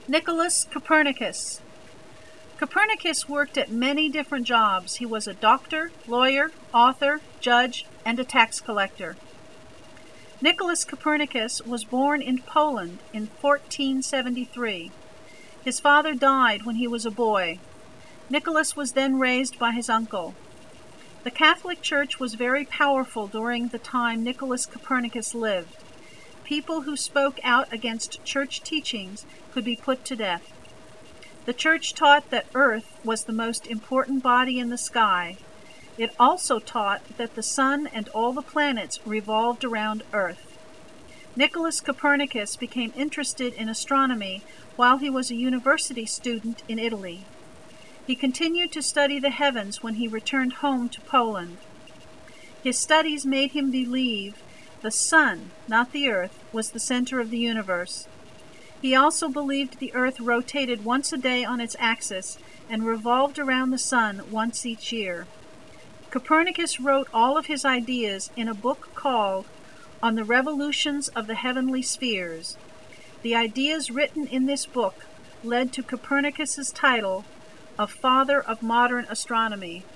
Nicholas Copernicus. Copernicus worked at many different jobs. He was a doctor, lawyer, author, judge, and a tax collector. Nicholas Copernicus was born in Poland in 1473. His father died when he was a boy. Nicholas was then raised by his uncle. The Catholic Church was very powerful during the time Nicholas Copernicus lived. People who spoke out against church teachings could be put to death. The church taught that Earth was the most important body in the sky. It also taught that the sun and all the planets revolved around Earth. Nicholas Copernicus became interested in astronomy while he was a university student in Italy. He continued to study the heavens when he returned home to Poland. His studies made him believe the sun, not the earth, was the center of the universe. He also believed the earth rotated once a day on its axis and revolved around the sun once each year. Copernicus wrote all of his ideas in a book called On the Revolutions of the Heavenly Spheres. The ideas written in this book led to Copernicus's title of Father of Modern Astronomy.